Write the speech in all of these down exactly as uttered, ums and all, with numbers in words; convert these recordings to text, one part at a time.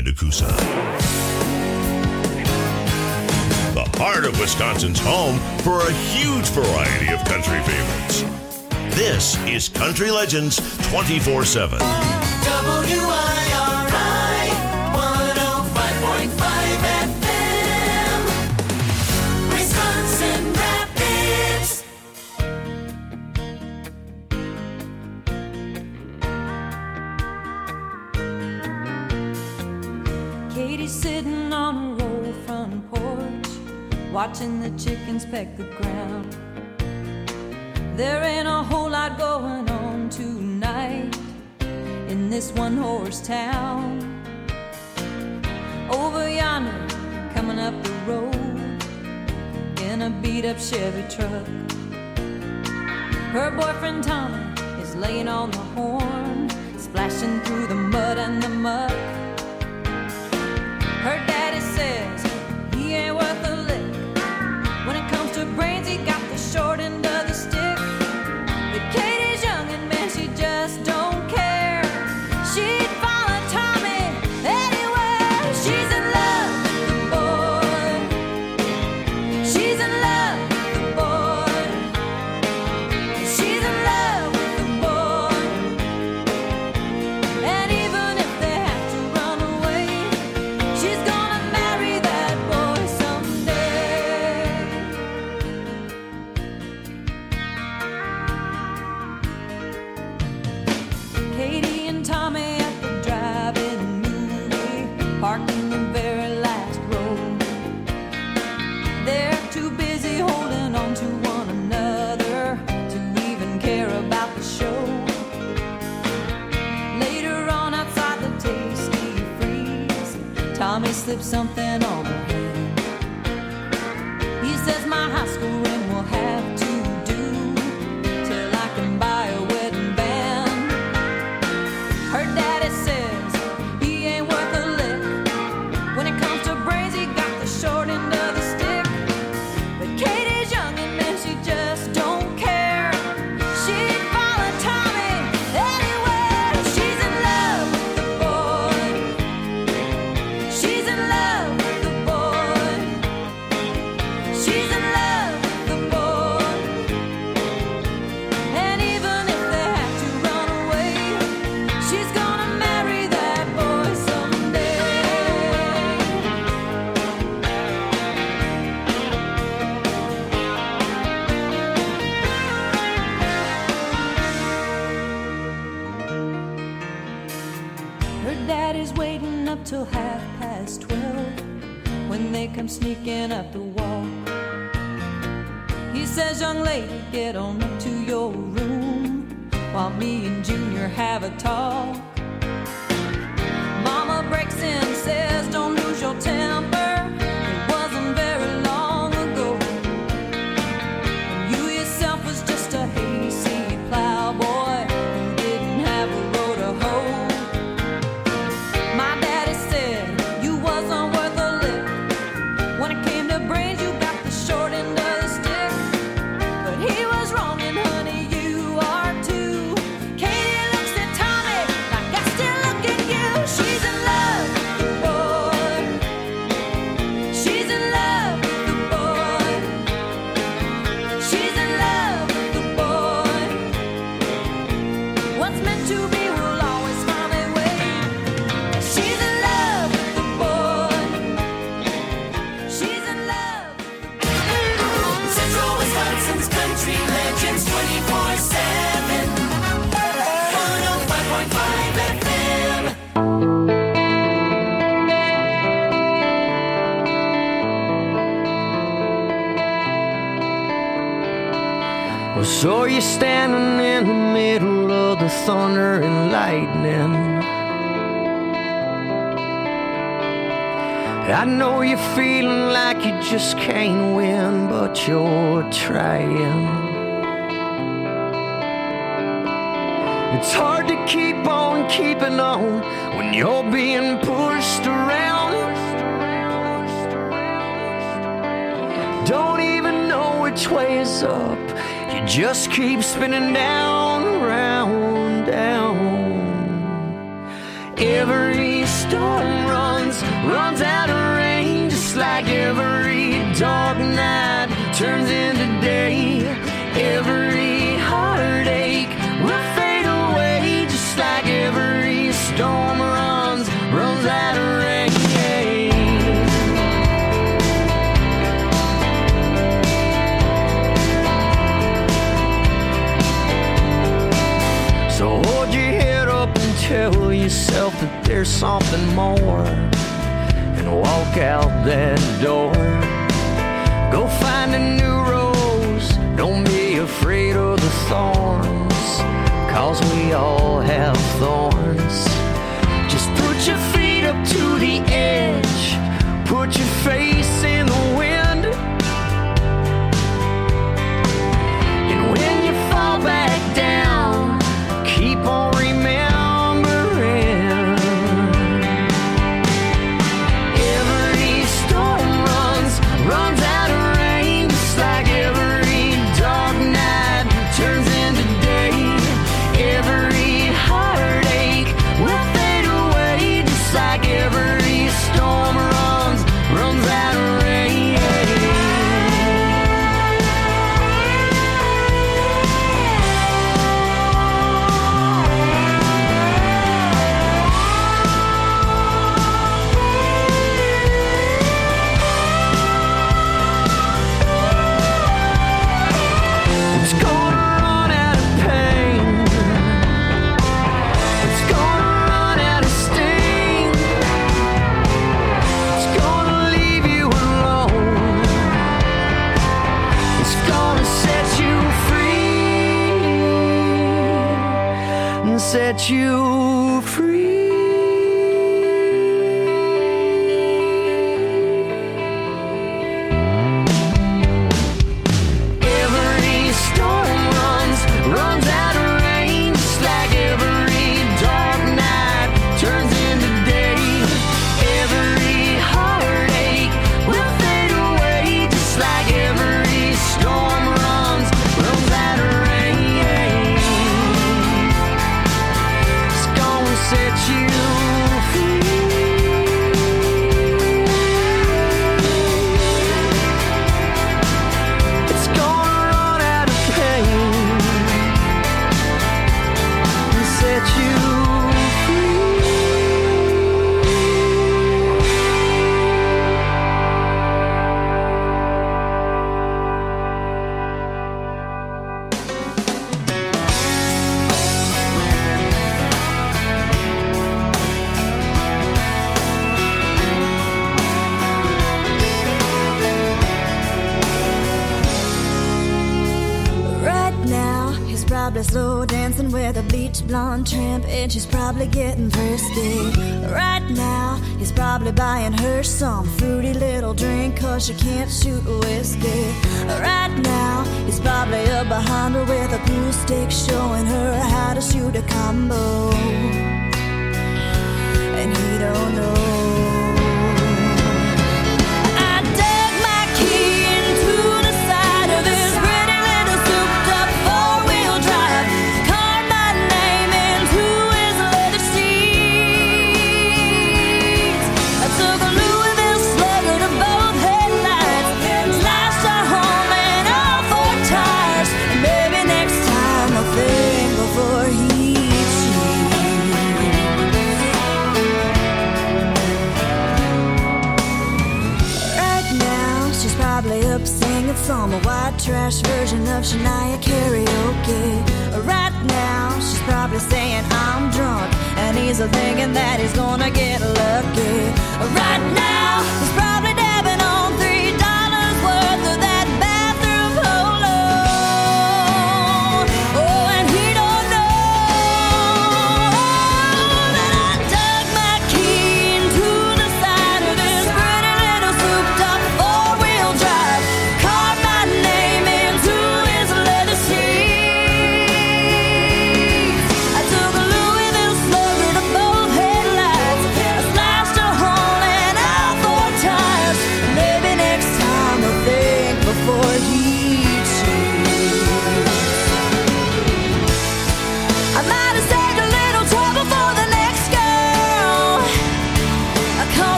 behind Akusa. The heart of Wisconsin's home for a huge variety of country favorites. This is Country Legends twenty-four seven. W I R I one oh five point five F M, Wisconsin Rapids. Katie's sitting on her old front porch, watching the chickens peck the ground. There ain't a whole lot going on tonight in this one-horse town. Over yonder, coming up the road in a beat-up Chevy truck, her boyfriend Tommy is laying on the horn, splashing through the mud and the muck. Her daddy says he ain't worth a lick. When it comes to brains, he got the short end of the stick. But Katie's young and man, she just don't care. She'd follow Tommy anywhere. She's in love with the boy. She's in love with the boy. She's in love with the boy. And even if they have to run away, she's gonna marry that boy someday. Katie and Tommy at the drive-in movie, parked in the very last row. They're too busy holding on to one another to even care about the show. Later on outside the Tasty Freeze, Tommy slipped something on her hand. He says my high school ring will have to do till I can buy a wedding band. Her daddy says he ain't worth a lick. When it comes to brains, he got the short end of the stick. But Katie's young and man, she just don't care. She'd follow Tommy anywhere. She's in love with the boy. She's in love with the boy. She's in love with the boy. And even if they have to run away, she's gonna marry that boy someday. Her daddy's waiting up till half past twelve when they come sneaking up the walk. He says, young lady, get on up to your room while me and Junior have a talk. Mama breaks in, says, don't lose your temper. It wasn't very long ago when you yourself was just a hayseed plowboy who didn't have a row to hoe. My daddy said you wasn't worth a lick. When it came to brains, you got the short end of the stick. But he was wrong, and honey, you are too. Katie looks at Tommy like I still look at you. She's in love with the boy. She's in love with the boy. She's in love with the boy. What's meant to be will always find a way. She's in love with the boy. She's in love. Central Wisconsin's Country Legends twenty-four seven, one oh five point five F M. Well, so you're standing in the middle of the thunder and lightning. I know you're feeling like you just can't win, but you're trying. It's hard to keep on keeping on when you're being pushed around. Don't even know which way is up. You just keep spinning down, round, down. Every storm runs runs out of rain, just like every dark night turns into day. Every heartache will fade away, just like every storm runs, runs out of rain. So hold your head up and tell yourself that there's something more, and walk out that door. Go find a new rose, don't be afraid of the thorns, cause we all have thorns. Just put your feet up to the edge, put your face in the wind, and when you fall back down, keep on remembering. Every storm runs, runs out of rain, just like every dark night turns into day. Every heartache will fade away, just like every storm runs, runs out of rain. It's gonna run out of pain, it's gonna run out of sting, it's gonna leave you alone, it's gonna set you free, and set you free. Every storm runs, runs out of rain, just like every dark night turns into day. Every heartache will fade away, just like every storm runs, runs out of rain. It's gonna set you free. It's gonna run out of pain and set you free. Right now, he's probably slow dancing with a bleach blonde tramp, and she's probably getting thirsty. Right now, he's probably buying her some fruity little drink, cause she can't shoot whiskey. Right now, he's probably up behind her with a glue stick, showing her how to shoot a combo. And he don't know. I dug my key into the side of this pretty little souped-up four-wheel drive, carved my name into his leather seats. I took a Louisville Slugger to both headlights, slashed our home and all four tires, and maybe next time I'll think before he probably up singing some white trash version of Shania karaoke. Right now, she's probably saying I'm drunk, and he's thinking that he's gonna get lucky. Right now, he's probably dabbing on three dollars worth of that bathroom polo. Oh, and he don't know that I dug my key into the side of this pretty little souped-up four-wheel drive, carved my name into his leather seats. I took a Louisville Slugger to both headlights, I slashed a hole in all four tires.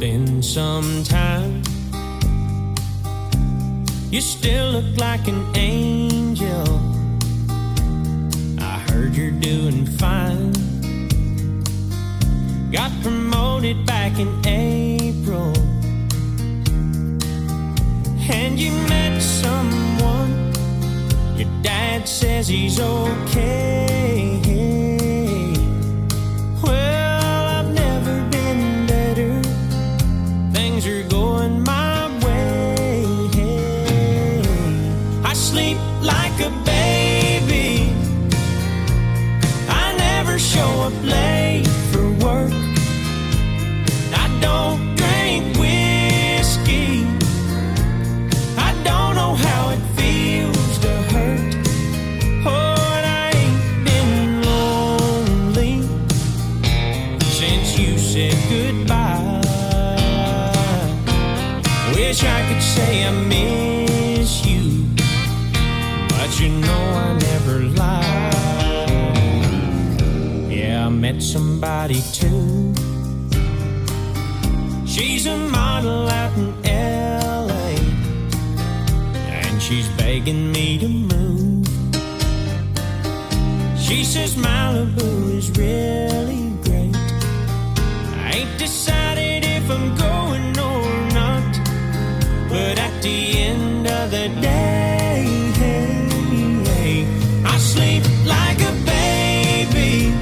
been some time. You still look like an angel. I heard you're doing fine. Got promoted back in April, and you met someone. Your dad says he's okay. Well, I've never been better. Things are going my way. I sleep like a baby. I never show up late for work. I don't drink whiskey. I don't know how it feels to hurt. Oh, and I ain't been lonely since you said goodbye. Wish I could say I miss you, but you know I never lie. Yeah, I met somebody too. She's a model out in L A, and she's begging me to move. She says Malibu is really great. I ain't decided if I'm going or not, but at the end of the day, I sleep like a baby.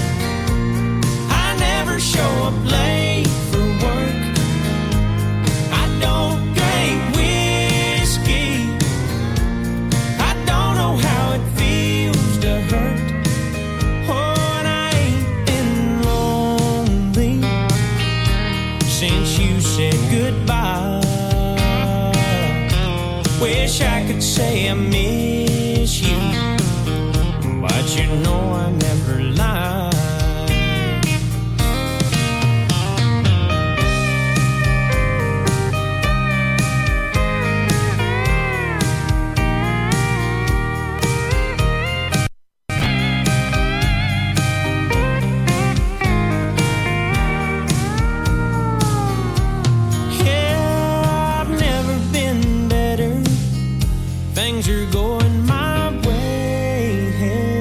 I never show up late for work. I don't drink whiskey. I don't know how it feels to hurt. Oh, and I ain't been lonely since you said goodbye. Wish I could say I miss you, but you know I never lie. Yeah, I've never been better. Things are going my way.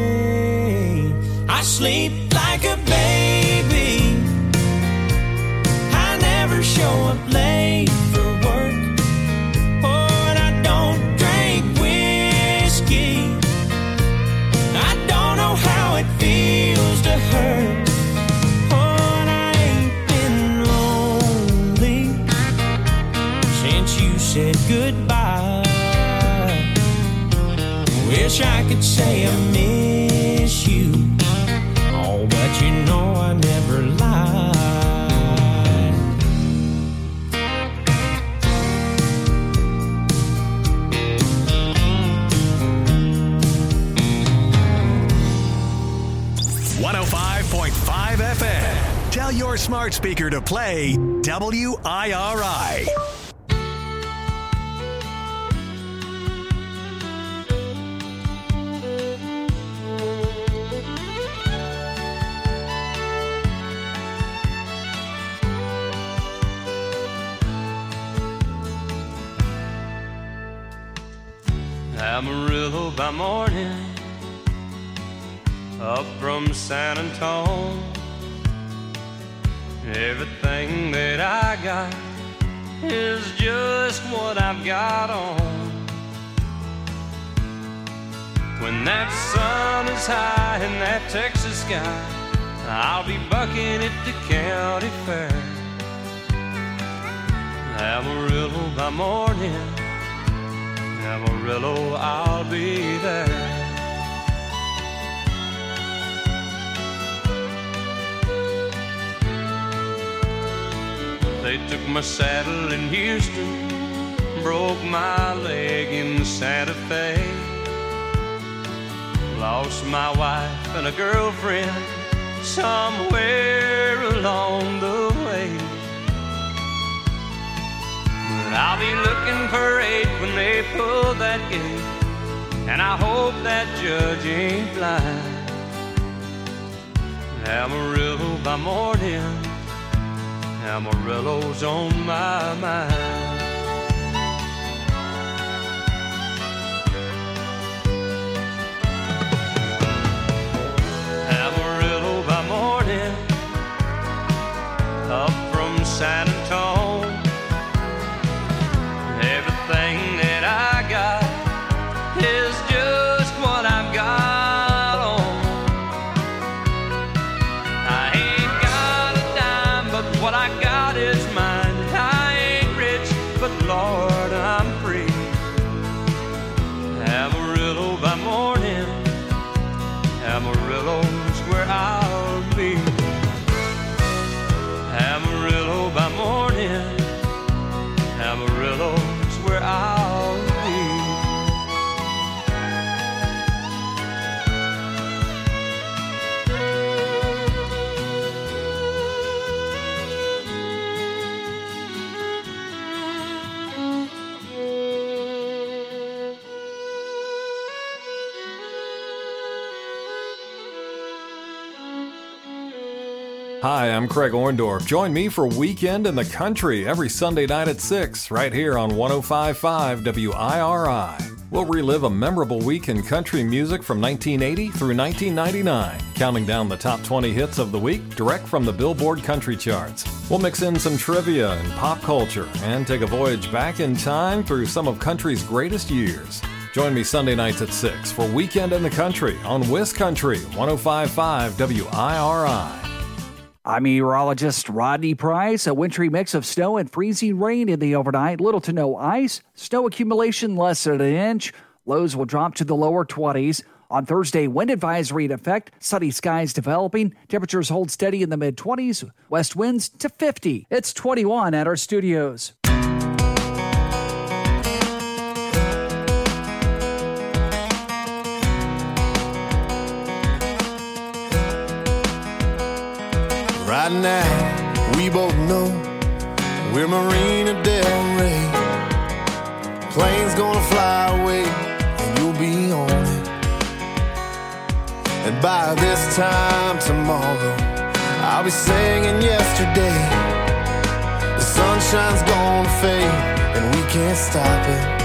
I sleep like a baby. I never show up late for work. Oh, and I don't drink whiskey. I don't know how it feels to hurt. Oh, and I ain't been lonely since you said goodbye. Wish I could say I miss you, oh, but you know I never lie. one oh five point five F M. Tell your smart speaker to play W I R I. Amarillo by morning, up from San Antone. Everything that I got is just what I've got on. When that sun is high in that Texas sky, I'll be bucking at the county fair. Amarillo by morning, Amarillo, I'll be there. They took my saddle in Houston, broke my leg in Santa Fe. Lost my wife and a girlfriend somewhere along the way. But I'll be looking for eight when they pull that gate, and I hope that judge ain't blind. Amarillo by morning, Amarillo's on my mind. Amarillo by morning, up from San Antonio. Everything that I got is just what I've got on. I ain't got a dime, but what I got is mine. I ain't rich, but Lord, I'm free. Amarillo by morning, Amarillo's where I'll be. Amarillo by morning, Amarillo's where I'll be. Hi, I'm Craig Orndorff. Join me for Weekend in the Country every Sunday night at six, right here on one oh five point five W I R I. We'll relive a memorable week in country music from nineteen eighty through nineteen ninety-nine, counting down the top twenty hits of the week direct from the Billboard country charts. We'll mix in some trivia and pop culture and take a voyage back in time through some of country's greatest years. Join me Sunday nights at six for Weekend in the Country on WisCountry one oh five point five W I R I. I'm meteorologist Rodney Price. A wintry mix of snow and freezing rain in the overnight. Little to no ice. Snow accumulation less than an inch. Lows will drop to the lower twenties. On Thursday, wind advisory in effect. Sunny skies developing. Temperatures hold steady in the mid-twenties. West winds to fifty. It's twenty-one at our studios. Right now, we both know we're Marina Del Rey. Plane's gonna fly away, and you'll be on it. And by this time tomorrow, I'll be singing yesterday. The sunshine's gonna fade, and we can't stop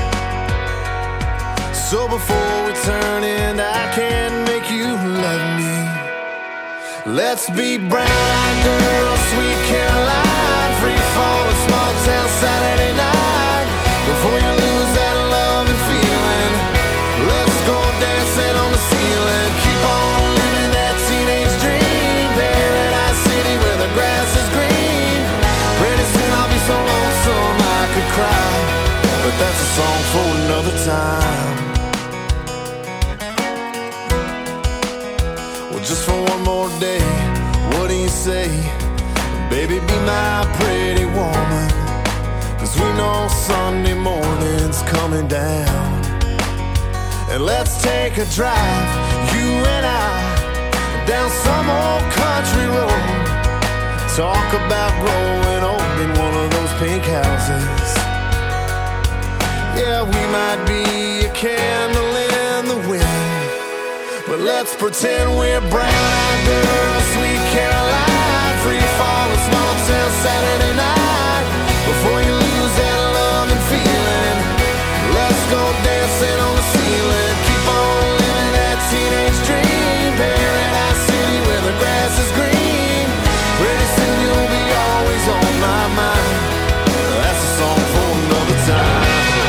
it. So before we turn in, I can't make you love me. Let's be brown-eyed girls, sweet Caroline, free fall of small town Saturday night. Before you lose that love and feeling, let's go dancing on the ceiling. Keep on living that teenage dream, Paradise City where the grass is green. Pretty soon I'll be so lonesome I could cry, but that's a song for another time. Just for one more day, what do you say? Baby, be my pretty woman, 'cause we know Sunday morning's coming down. And let's take a drive, you and I, down some old country road. Talk about growing old in one of those pink houses. Yeah, we might be a candle in the wind, but let's pretend we're brown-eyed girls, sweet Caroline, free fall of small town Saturday night. Before you lose that love and feeling, let's go dancing on the ceiling. Keep on living that teenage dream, Paradise City where the grass is green. Pretty soon you'll be always on my mind. That's a song for another time.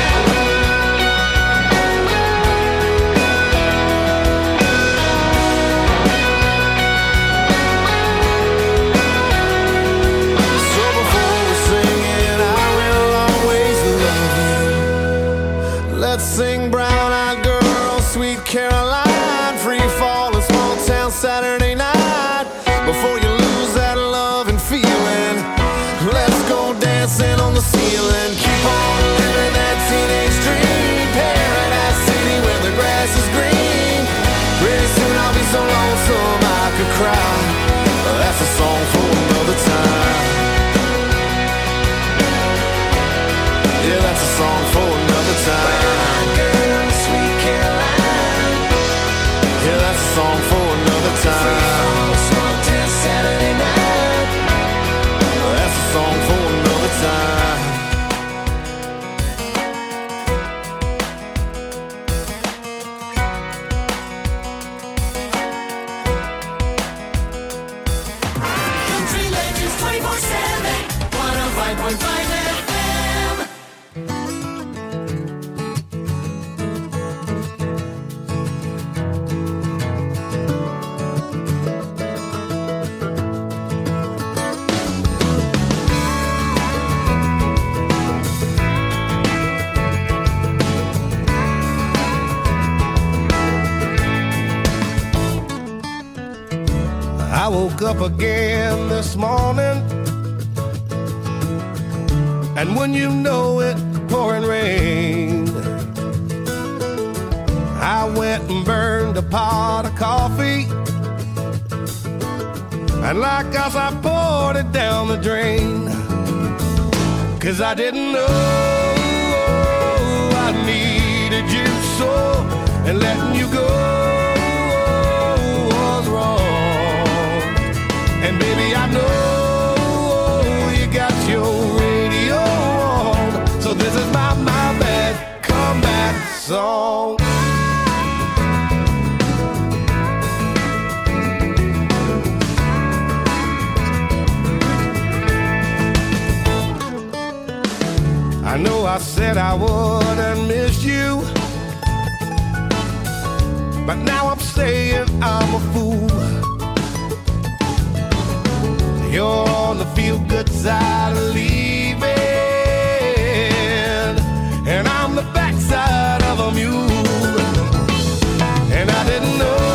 Let's sing brown-eyed girl, sweet Caroline, free fall of small town Saturday night. Before you lose that love and feeling, let's go dancing on the ceiling. Keep on living that teenage dream, Paradise City where the grass is green. Pretty soon I'll be so lonesome I could cry. That's a song for another time. Yeah, that's a song for another time. Girl, sweet Caroline. Yeah, that's a song for another time. Small town Saturday night. That's a song woke up again this morning, and when you know it, pouring rain. I went and burned a pot of coffee, and like us I poured it down the drain. Cause I didn't know I needed you so, and letting you go was wrong. And baby, I know you got your radio on, so this is my, my bad comeback song. I know I said I wouldn't miss you, but now I'm saying I'm a fool. You're on the feel-good side of leaving, and I'm the backside of a mule. And I didn't know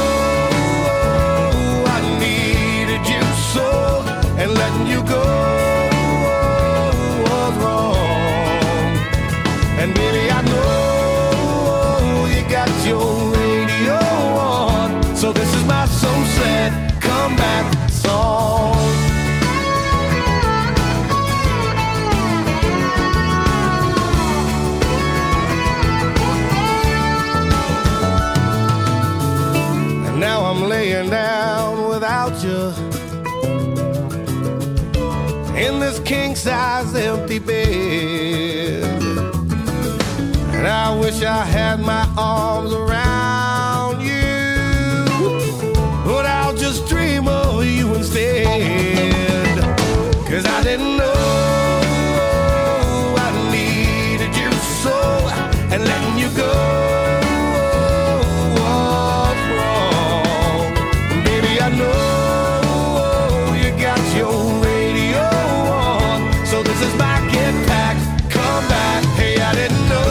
I needed you so, and letting you go was wrong. And baby, I know you got your radio on, so this is my so sad comeback song. And now I'm laying down without you in this king-size empty bed. And I wish I had my arms around you, but I'll just dream of you instead. Cause I didn't know I needed you so, and letting you go was wrong. Baby, I know you got your radio on, so this is my get back, come back. Hey, I didn't know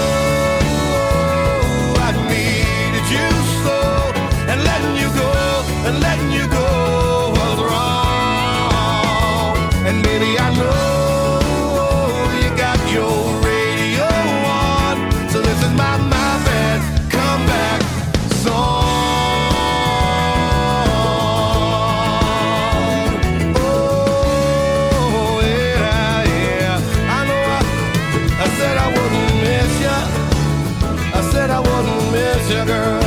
and letting you go was wrong. And baby, I know you got your radio on, so this is my, my bad comeback song. Oh, yeah, yeah. I know I, I said I wouldn't miss you. I said I wouldn't miss you, girl.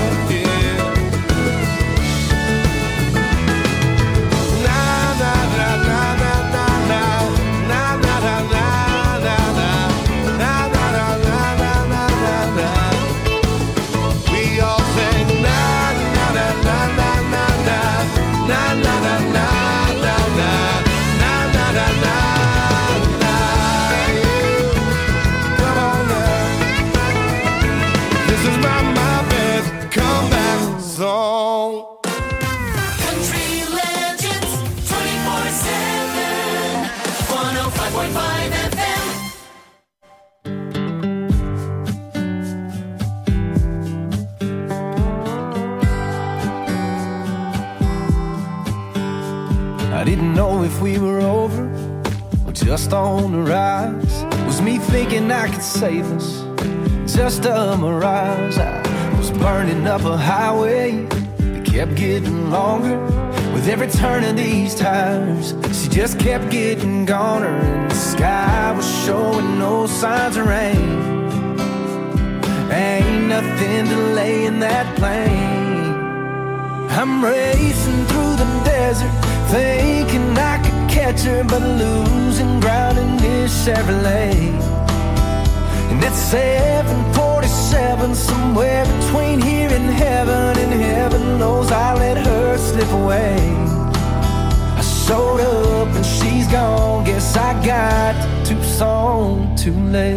I didn't know if we were over or just on the rise. Was me thinking I could save us, just a mirage. I was burning up a highway that kept getting longer. With every turn of these tires, she just kept getting goner. And the sky was showing no signs of rain. Ain't nothing delaying that plane. I'm racing through the desert, thinking I could catch her, but losing ground in this Chevrolet. And it's seven forty-seven, somewhere between here and heaven, and heaven knows I let her slip away. I showed up and she's gone, guess I got to Tucson too late.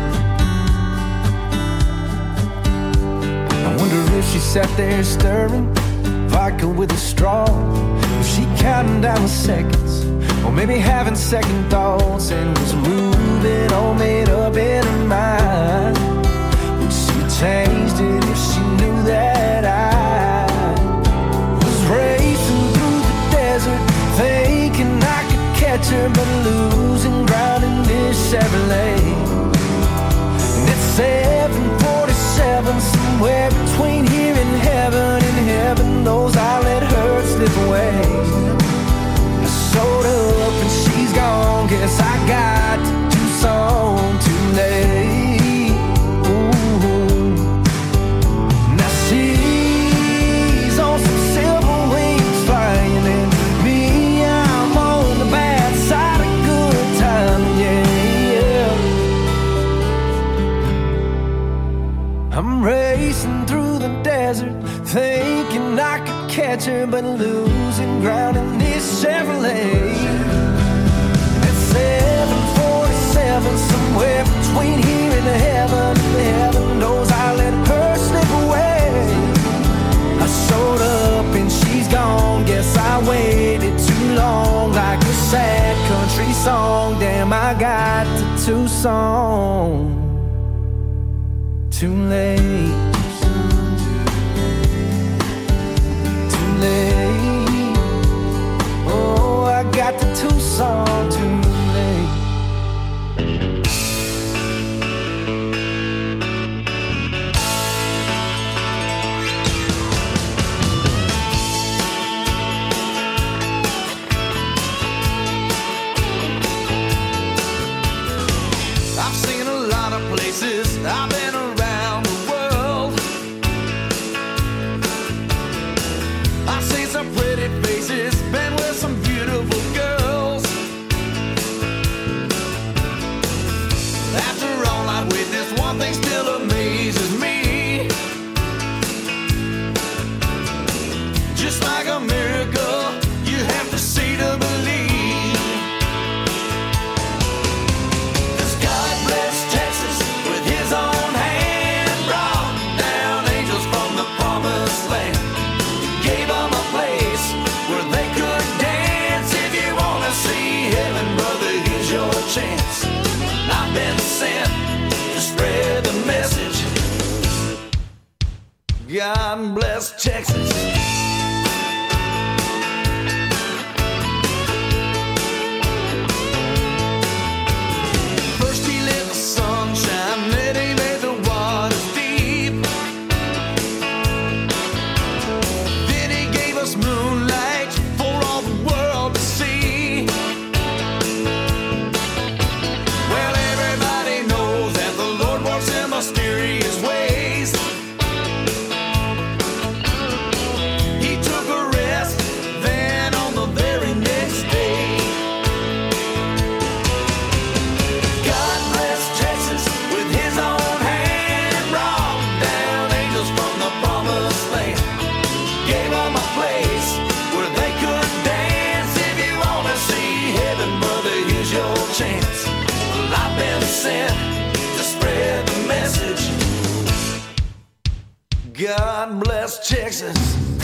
I wonder if she sat there stirring vodka with a straw. Was she counting down the seconds, or maybe having second thoughts, and was moving all made up in her mind? Would she changed it if she knew that I was racing through the desert, catcher, but losing ground in this Chevrolet. And it's seven forty-seven, somewhere between here and heaven. And heaven knows I let her slip away. I showed up and she's gone. Guess I got to Tucson too late. Ooh. Now she's on some silver wings flying, and me, I'm on the bad side of good time, yeah, yeah. I'm racing through the desert, thinking I could catch her, but losing ground in this Chevrolet. At seven forty-seven, somewhere between here and heaven. Heaven knows I let her slip away. I showed up and she's gone. Guess I waited too long, like a sad country song. Damn, I got to Tucson too late. Too late. Oh, I got to Tucson too late. I've seen a lot of places, I've been around the world. I've seen some pretty faces, been with some beautiful girls. After all I've witnessed, one thing still amazes me. Just like a miracle, you have to see to believe. Chance. I've been sent to spread the message. God bless Texas. First he let the sun shine, then he made the waters deep. Then he gave us moonlight for all the world to see. Mysterious ways. He took a rest, then on the very next day. God bless Texas with his own hand, brought down angels from the promised land. Gave them a place where they could dance. If you wanna see heaven, brother, here's your chance. Well, I've been sent to spread the message. God bless Texas.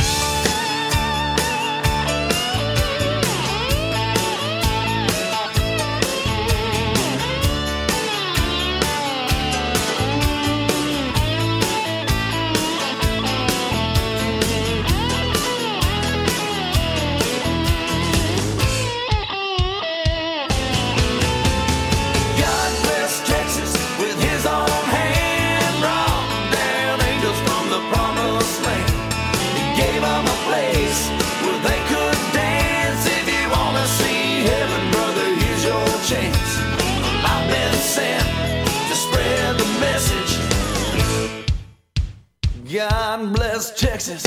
God bless Texas.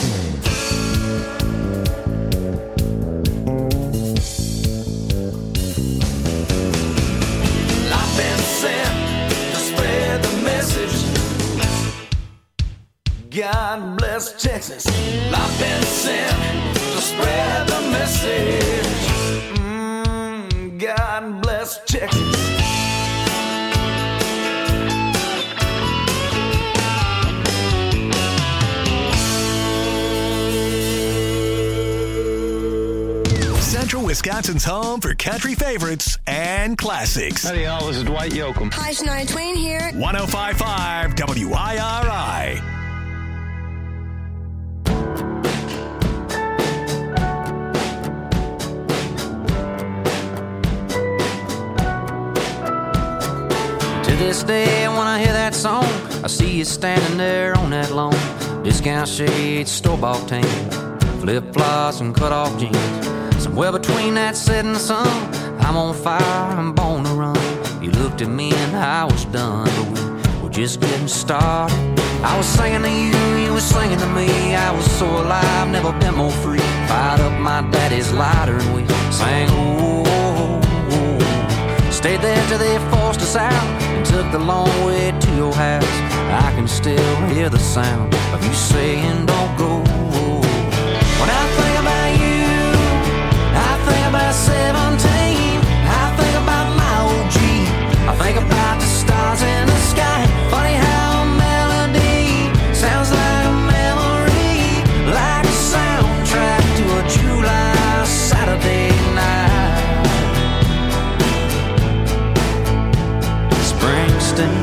I've been sent to spread the message. God bless Texas. I've been sent to spread the message. Mm, God bless Texas. Central Wisconsin's home for country favorites and classics. Howdy, y'all. This is Dwight Yoakam. Hi, Shania Twain here. one oh five point five W I R I. To this day, when I hear that song, I see you standing there on that lawn. Discount shades, store-bought tan, flip-flops and cut-off jeans. Somewhere between that setting sun, I'm on fire, I'm born to run. You looked at me and I was done, but we were just getting started. I was singing to you, you were singing to me. I was so alive, never been more free. Fired up my daddy's lighter and we sang, oh, oh, oh. Stayed there till they forced us out and took the long way to your house. I can still hear the sound of you saying don't go. When I think about you, I think about seventeen. I think about my old Jeep. I think about the stars in the sky. Funny how a melody sounds like a memory, like a soundtrack to a July Saturday night. Springsteen.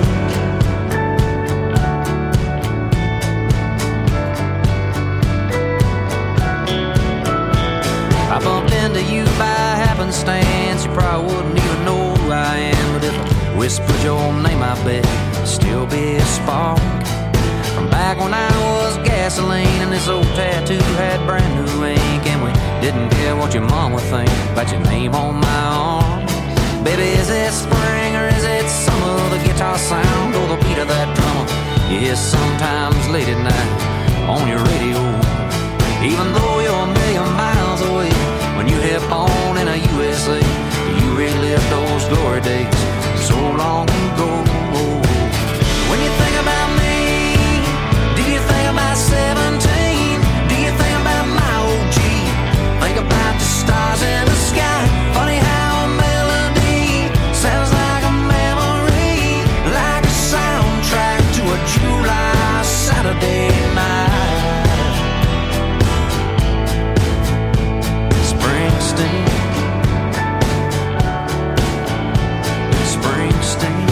I bumped into you by happenstance. You probably wouldn't even know who I am, but if I whispered your name, I bet it'd still be a spark from back when I was gasoline and this old tattoo had brand new ink, and we didn't care what your mom would think about your name on my arm. Baby, is it spring or is it summer? The guitar sound or the beat of that drummer? Yes, sometimes late at night on your radio. Even though you're a million miles away, when you hit on in a U S A, you relive those glory days so long ago. When you think about me, do you think about seventeen? Do you think about my old Jeep? Think about the stars in the sky. Funny how a melody sounds like a memory, like a soundtrack to a July Saturday night. Springsteen. Springsteen.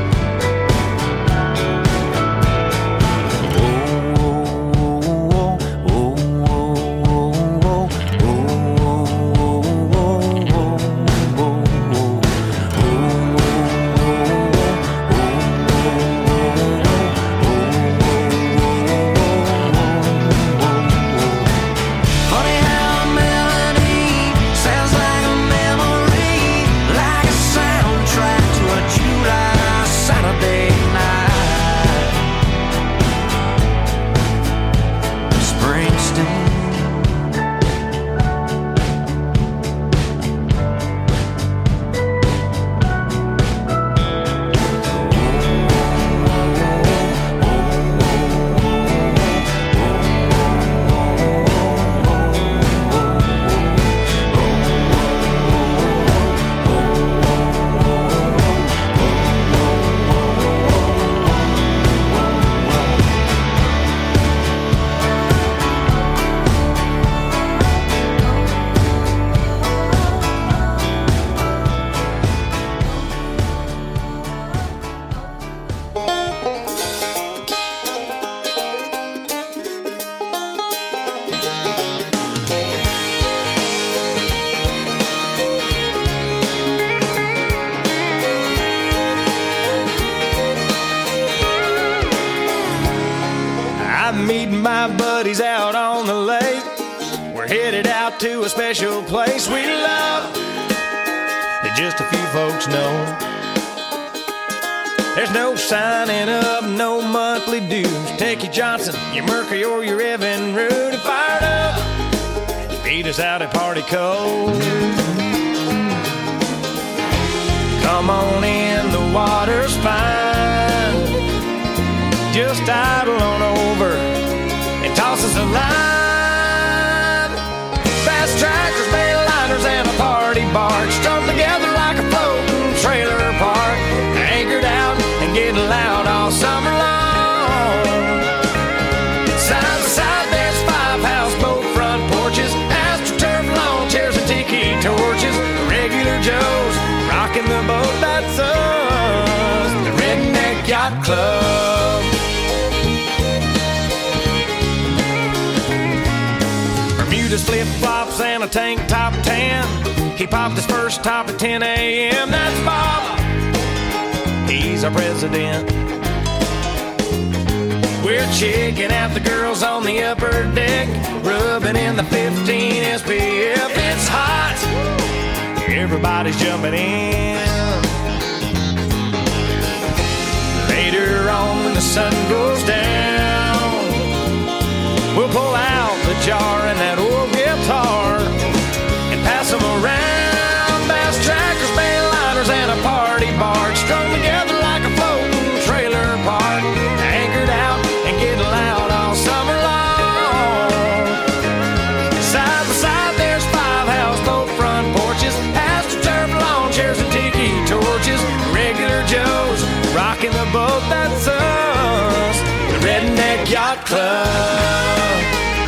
To a special place we love that just a few folks know. There's no signing up, no monthly dues. Take your Johnson, your Mercury, or your Evan Root and fired up. Meet us out at Party Cove. Come on in, the water's fine. Just idle on over and toss us a line. Fast tractors, mainliners, and a party barge strung together like a floating trailer park, anchored out and getting loud all summer long. Side to side, there's five houseboat front porches, astroturf lawn chairs and tiki torches. Regular Joes rocking the boat, that's us, the Redneck Yacht Club. Bermuda's flip-flops and a tank top tan. He popped his first top at ten a.m. That's Bob. He's he's our president. We're checking out the girls on the upper deck, rubbing in the fifteen S P F. It's hot, everybody's jumping in. Later on when the sun goes down, we'll pull out the jar and that old guitar and pass them around. Bass trackers, bayliners, and a party barge strung together like a floating trailer park, anchored out and getting loud all summer long. Side by side there's five houseboat front porches, astroturf lawn chairs and tiki torches, regular Joes rocking the boat that's us, the Redneck Yacht Club.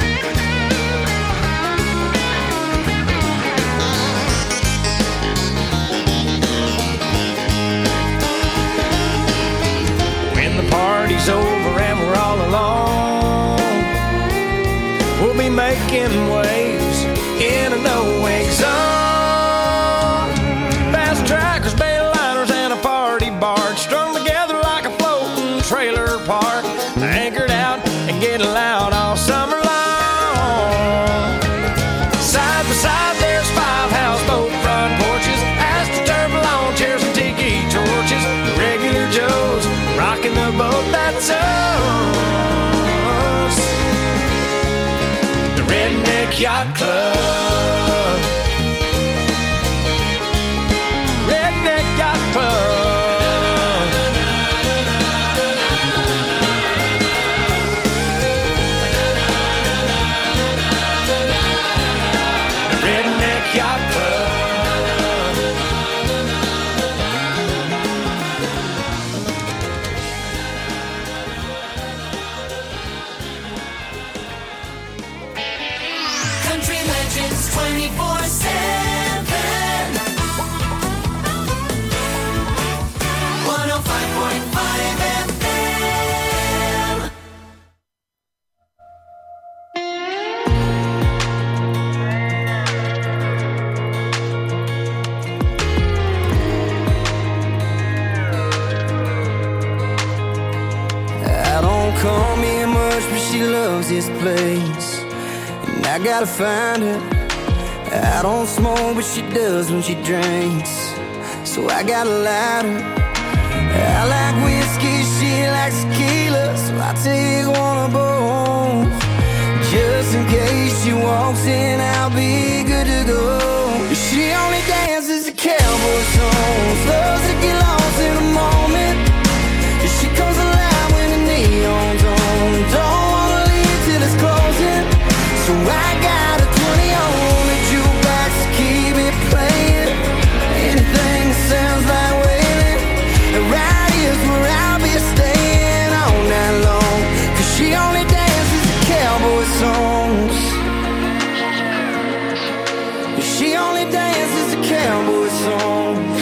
When the party's over and we're all alone, we'll be making waves in a no-wake zone. Fast trackers, bayliners, and a party barge strung together like a floating trailer park, anchored out and getting loud all summer long. Side by side there's five houseboat front porches, astroturf lawn chairs and tiki torches, the regular Joes rocking the boat that's us, the Redneck Yacht Club. Redneck Yacht Club. Redneck Yacht Club. Country Legends twenty-four seven. one oh five point five F M. I don't come here much, but she loves this place, and I gotta find her. I don't smoke, but she does when she drinks, so I gotta light her. I like whiskey, she likes tequila, so I take one of both. Just in case she walks in, I'll be good to go. She only dances to cowboy songs, loves to get lost in a moment. She comes alive when the neon's on, don't wanna leave till it's closing. So I got a twenty on the jukebox to keep it playing. Anything that sounds like wailing, right here's where I'll be staying all night long. Cause she only dances to cowboy songs. She only dances to cowboy songs.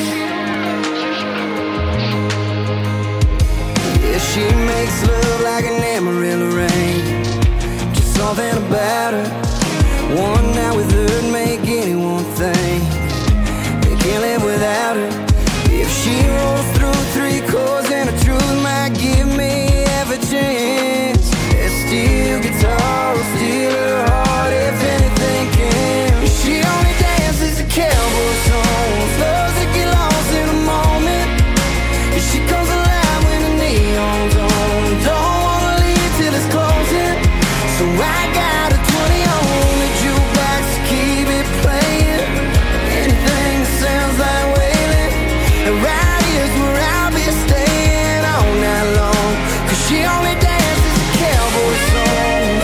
Yeah, she makes love like an Amarillo rain, just something about her. One night with her'd make anyone think they can't live without her. If she rolls through three chords and the truth might give me half a chance, that steel guitar will steal her heart if anything can. She only dances to cowboy songs, loves to get lost in a moment. She comes alive when the neon's on, don't wanna leave till it's closing. So I got a twenty on the jukebox to keep it playing. Anything that sounds like wailing, and right here's where I'll be staying all night long. Cause she only dances to cowboy songs.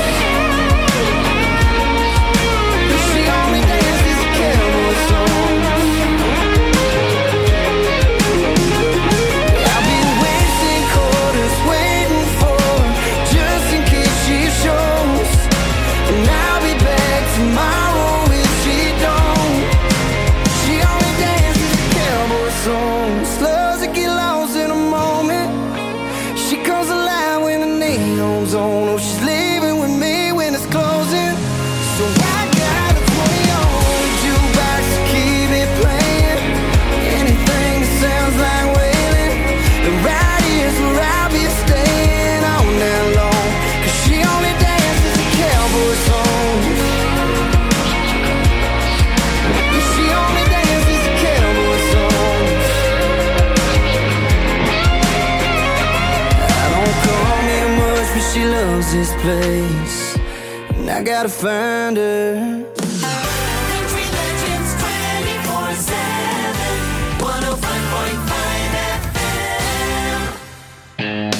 She only dances to cowboy songs. I'll be wasting quarters waiting for her, just in case she shows. And I'll be back tomorrow if she don't. She only dances to cowboy songs. loves this place, and I gotta find her. Country Legends twenty-four seven, one oh five point five F M.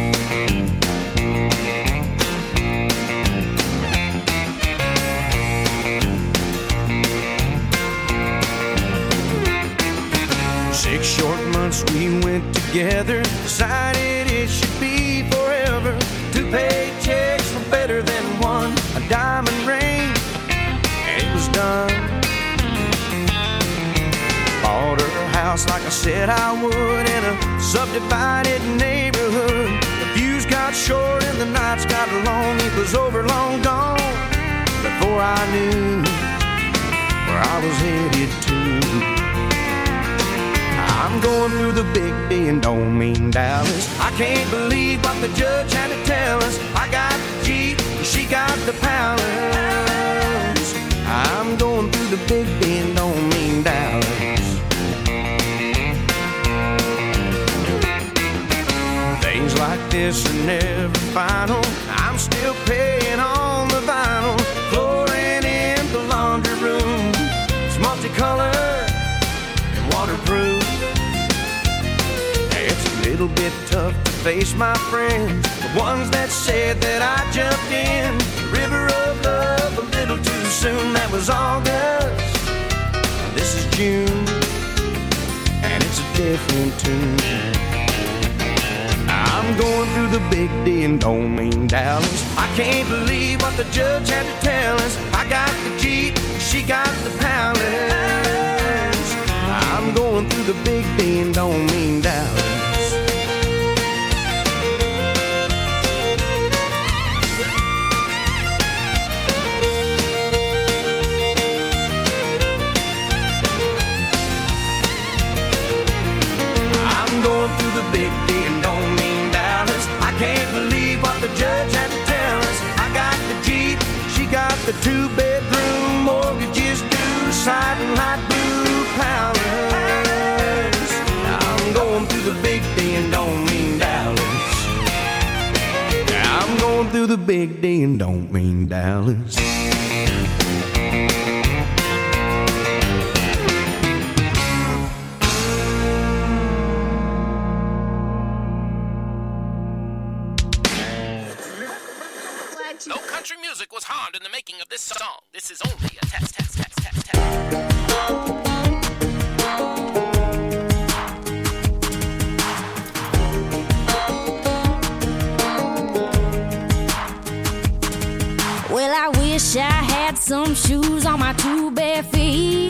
Six short months we went together, decided it should be forever. Two paychecks were better than one, a diamond ring, and it was done. Bought her a house like I said I would in a subdivided neighborhood. The views got short and the nights got long. It was over, long gone, before I knew where I was headed to. I'm going through the big D and don't mean Dallas. I can't believe what the judge had to tell us. I got the Jeep, she got the palace. I'm going through the big D and don't mean Dallas. Things like this are never final. I'm still paying on the vinyl. Flooring in the laundry room, it's multicolored and waterproof. A little bit tough to face my friends, the ones that said that I jumped in the river of love a little too soon. That was August, this is June, and it's a different tune. I'm going through the big D and don't mean Dallas. I can't believe what the judge had to tell us. I got the Jeep, she got the palace. I'm going through the big D and don't mean Dallas. The big D and don't mean Dallas. I can't believe what the judge had to tell us. I got the Jeep, she got the two-bedroom, mortgages due, siding light blue palace. I'm going through the big D and don't mean Dallas. I'm going through the big D and don't mean Dallas. No country music was harmed in the making of this song. This is only a test, test, test, test, test. Well, I wish I had some shoes on my two bare feet.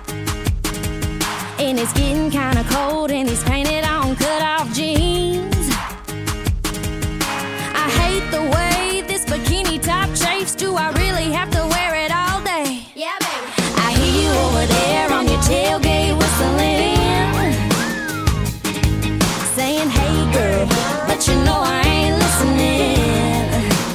And it's getting kinda cold in these painted on cut-off jeans. I hate the way this bikini top chafes. Do I really have to wear it all day? Yeah, baby. I hear you over there on your tailgate whistling, saying, hey girl, but you know I ain't listening.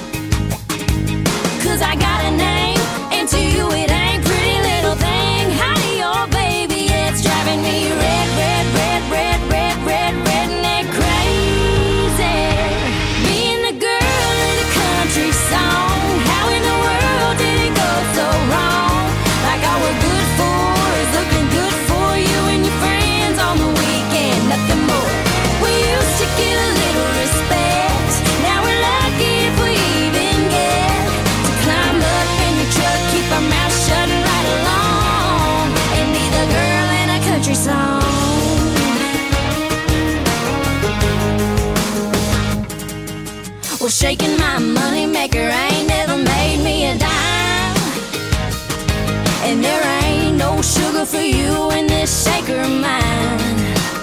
Cause I got a name, and to you it ain't pretty little thing. Howdy, oh baby, it's driving me red, red, red, red, red, red, redneck crazy. Being the girl in a country song, how in the world did it go so wrong? Like all we're good for is looking good for you and your friends on the weekend, nothing more. We used to get a little respect, now we're lucky if we even get to climb up in your truck, keep our mouth shut and ride along, and be the girl in a country song. Well, shaking my money maker ain't never made me a dime, and there ain't no sugar for you in this shaker of mine.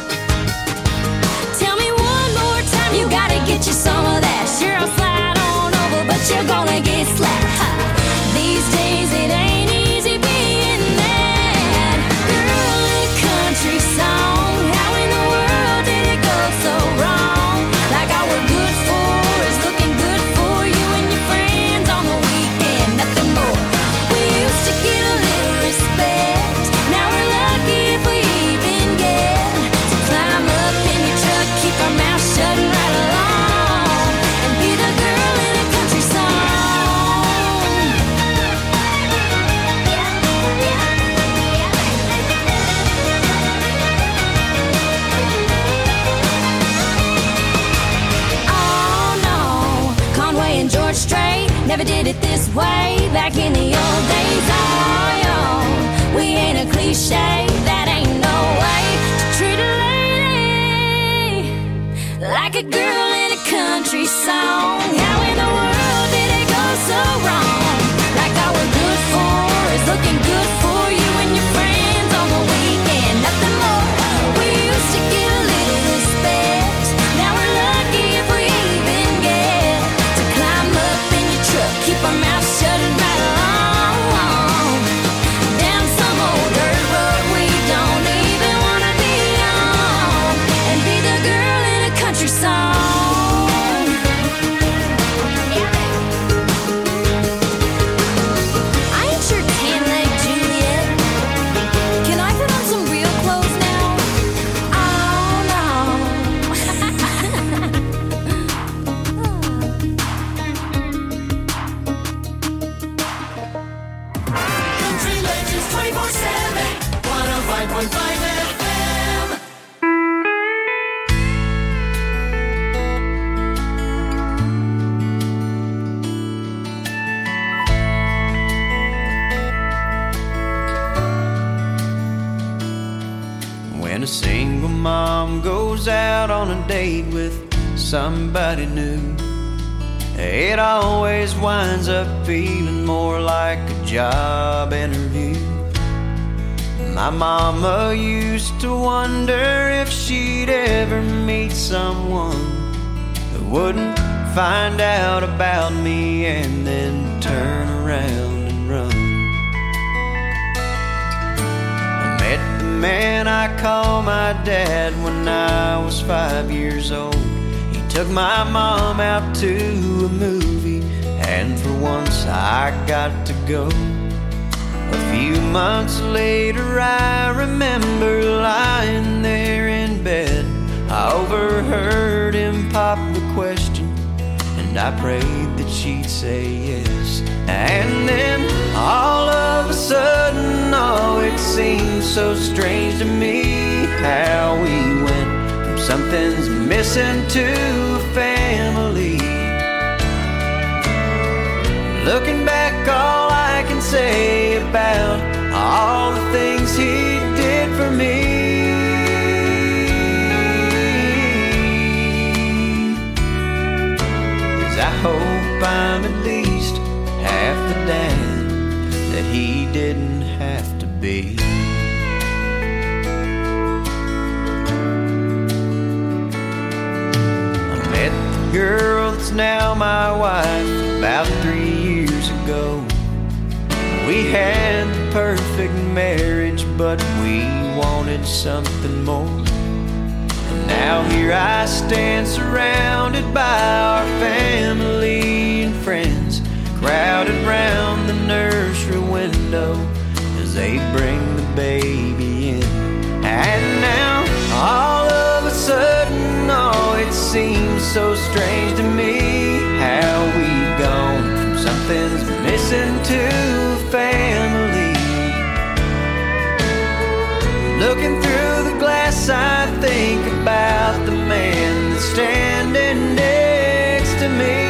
Tell me one more time, you gotta get you some of that. Sure, I'll slide on over, but you're gonna get slapped. Ha. These days it ain't easy being that girl in a country song. How in the world did it go so wrong? Like all we're good for is looking good for you and your friends on the weekend, nothing more. We used to get a little respect, now we're lucky if we even get it this way back in the old days. Oh, yo, we ain't a cliche. That ain't no way to treat a lady like a girl in a country song. How in the world did it go so wrong? Like all we're good for is looking good for you and your friends on the weekend. Nothing more. We used to get a little respect. Now we're lucky if we even get to climb up in your truck, keep our mouth shut and ride along down some old dirt road we don't even wanna be on, and be the girl in a country song. I ain't your tan-leg Juliet. Can I put on some real clothes now? Oh no. Country Legends twenty-four seven, one oh five point five F M. When a single mom goes out on a date with somebody new, it always winds up feeling more like a job interview. My mama used to wonder if she'd ever meet someone that wouldn't find out about me and then turn around and run. I met the man I call my dad when I was five years old. He took my mom out to a movie, and for once I got to go. A few months later I remember lying there in bed. I overheard him pop the question, and I prayed that she'd say yes. And then all of a sudden, oh, it seemed so strange to me how we went from something's missing to a family. Looking back, all I can say about all the things he did for me is I hope I'm at least half the dad that he didn't have to be. I met the girl that's now my wife about three years ago. We had the perfect marriage, but we wanted something more. And now here I stand surrounded by our family and friends, crowded round the nursery window as they bring the baby in. And now all of a sudden, oh, it seems so strange to me how we've gone from something's missing to family. Looking through the glass, I think about the man that's standing next to me.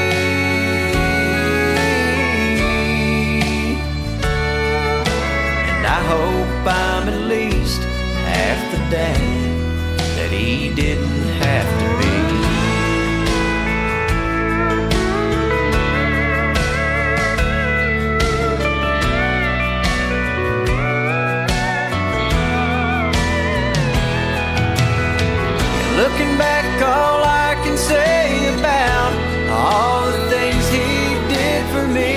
And I hope I'm at least half the dad that he didn't have to be. Looking back, all I can say about all the things he did for me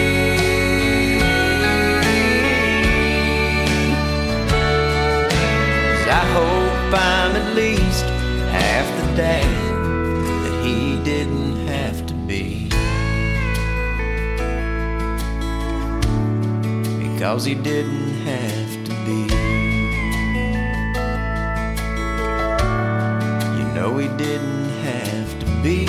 is I hope I'm at least half the dad that he didn't have to be, because he didn't have to be. No, he didn't have to be.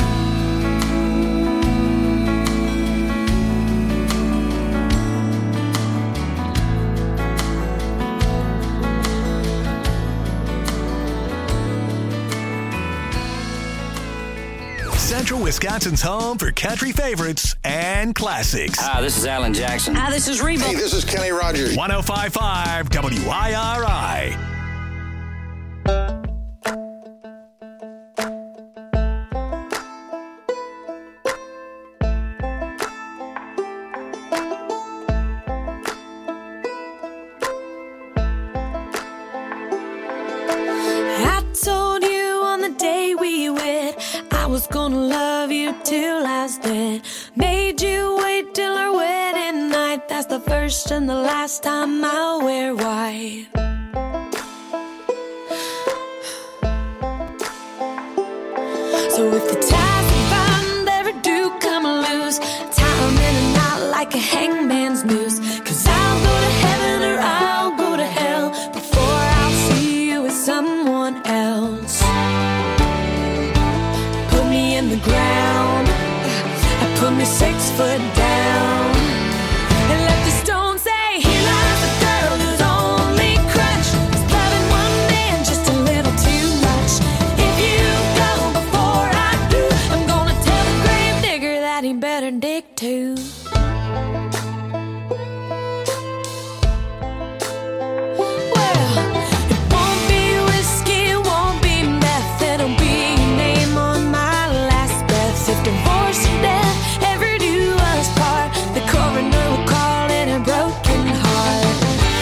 Central Wisconsin's home for country favorites and classics. Hi, this is Alan Jackson. Hi, this is Reba. Hey, this is Kenny Rogers. one oh five point five W I R I. I told you on the day we wed I was gonna love you till I was dead. Made you wait till our wedding night. That's the first and the last time I'll wear white. So if the ties we bind ever do come loose, tie 'em in a knot like a hangman's noose. 'Cause I'll go to heaven or I'll go to hell before I'll see you with someone else. Put me in the ground, put me six foot down, and let the stone say, here lies the girl whose only crutch is loving one man just a little too much. If you go before I do, I'm gonna tell the grave digger that he better dig too. Well, it won't be whiskey, it won't be meth, it'll be your name on my last breath. If divorce or death ever do us part, the coroner will call it a broken heart.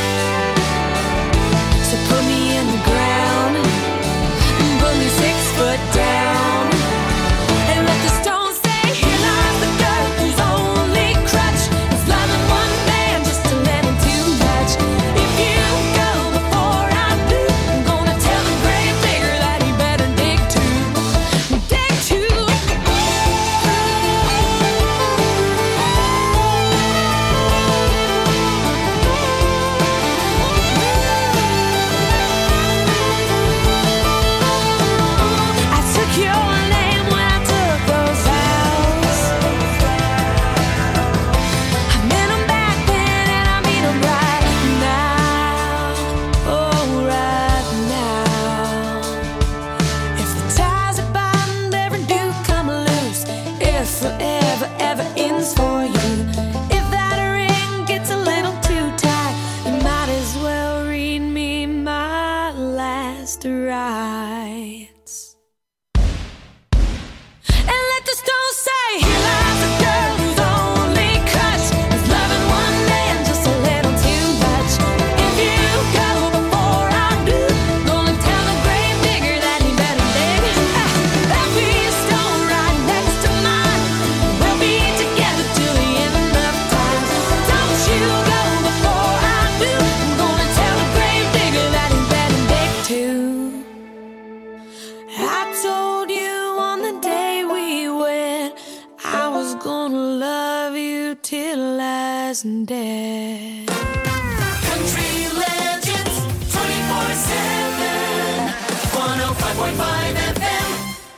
So put me in the ground, put me six foot down, and let the stone say, here lies the girl whose only crutch is loving one man just a little too much. If you go before I do, I'm gonna tell the grave digger that he better dig too. Dig too. I took your name when I took those vows. I meant 'em back then and I mean 'em right now. Oh, right now. If the ties that bind ever do come loose, if forever ever ends for you, if that ring gets a little too tight, you might as well read me my last rites. And let the stone say, here lies a girl whose only crutch is loving one man just a little too much. If you go before I do, gonna tell the grave digger that he better dig. There'll be a stone right next to mine. We'll be together till the end of time. Don't you go before I do, I'm gonna tell the grave digger that he better dig too. I told you on the day we wed I was gonna love you till I was dead. Country Legends twenty-four seven, one oh five point five F M.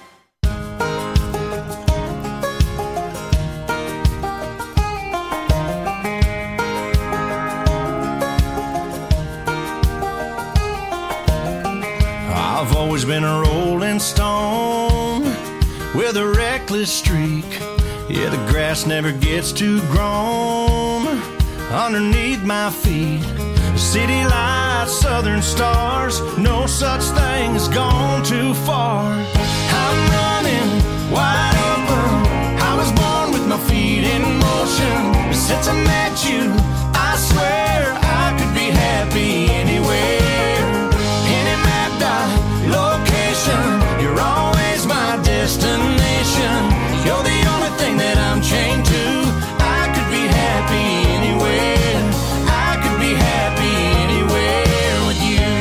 I've always been a rolling stone with a reckless streak. Yeah, the grass never gets too grown underneath my feet. City lights, southern stars, no such thing as gone too far. I'm running wide open. I was born with my feet in motion. Since I met you, I swear I could be happy anywhere. Any mapped out location, you're always my destination. You're the only thing that I'm chained to. I could be happy anywhere. I could be happy anywhere with you.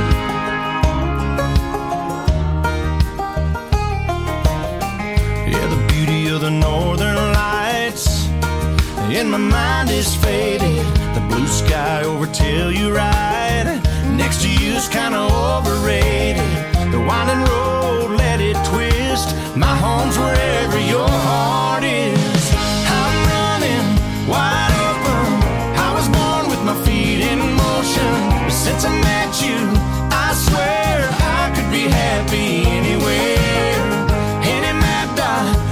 Yeah, the beauty of the northern lights in my mind is faded. The blue sky over Telluride next to you's kinda overrated. The winding road, let it twist. My home's wherever your heart is. I'm running wide open. I was born with my feet in motion. But since I met you, I swear I could be happy anywhere. Any mapped out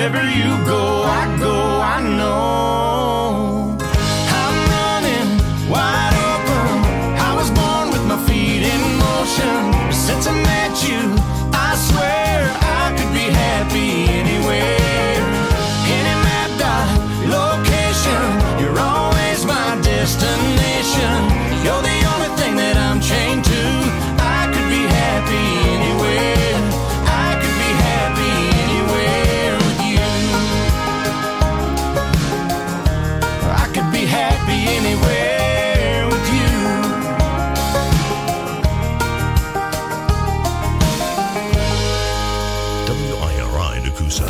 Wherever you go, I go, I know. I'm running wide open. I was born with my feet in motion. Since I met you, I swear I could be happy anywhere. Any map dot location, you're always my destination. You're the only thing that I'm chained to. I could be happy anywhere. I could be happy anywhere with you. I could be happy anywhere with you. W I R I Nakusa.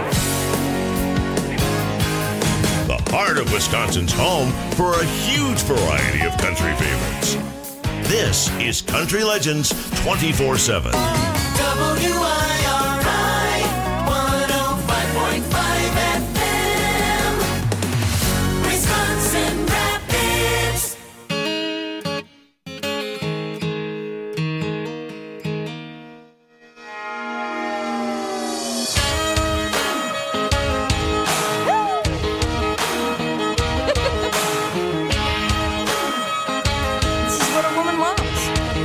The heart of Wisconsin's home for a huge variety of country favorites. This is Country Legends twenty-four seven. W I R I one oh five point five F M, Wisconsin Rapids. This is what a woman wants.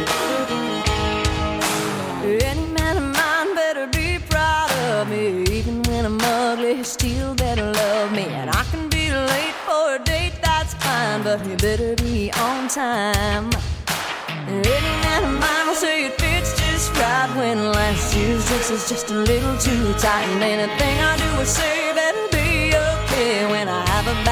Any man of mine better be proud of me. Even when I'm ugly, he still better love me. And I can be late for a date, that's fine, but he better be on time. Any man of mine will say it fits just right when last year's dress is just a little too tight. And anything I do or say